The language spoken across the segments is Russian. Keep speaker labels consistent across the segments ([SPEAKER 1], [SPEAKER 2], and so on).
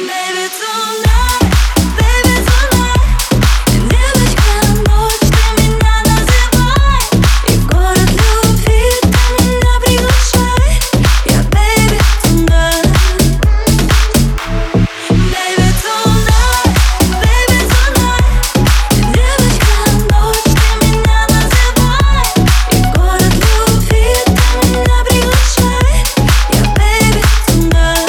[SPEAKER 1] Baby, tonight, baby, tonight. Девочка, ночь, ты меня называй, и в город любви ты меня приглашай. Я baby, tonight. Baby, tonight, baby, tonight. Девочка, ночь, ты меня называй, и в город любви ты меня приглашай. Я baby, tonight.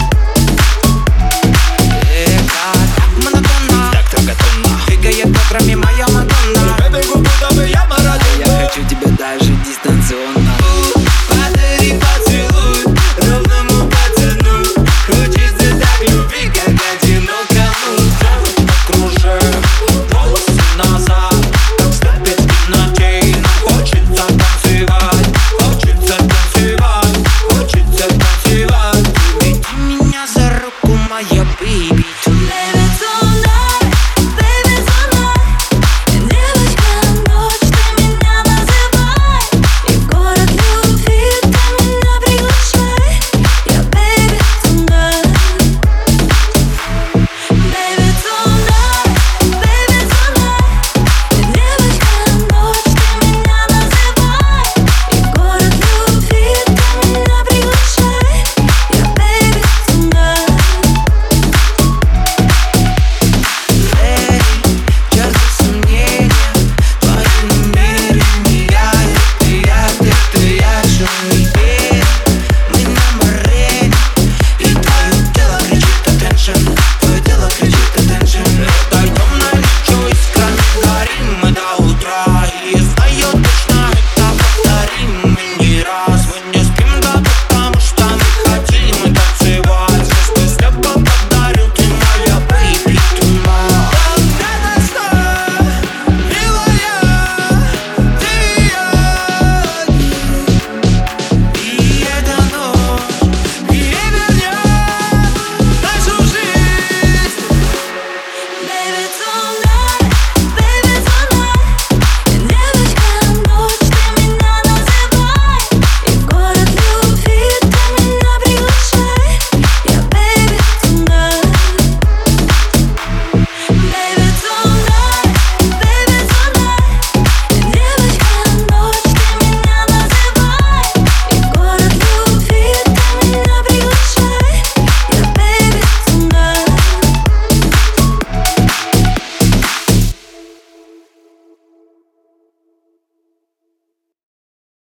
[SPEAKER 2] Двигает бедрами моя Мадонна.
[SPEAKER 3] Бебе, будто бы я Марадона.
[SPEAKER 2] Я хочу тебя даже дистанционно.
[SPEAKER 3] Подари поцелуй ровному пацану. Хочется так любви, как одинокому. Кружим волосы назад, как стопит ночей. Нам хочется танцевать, хочется танцевать, хочется танцевать.
[SPEAKER 2] Веди меня за руку, моя бэйби.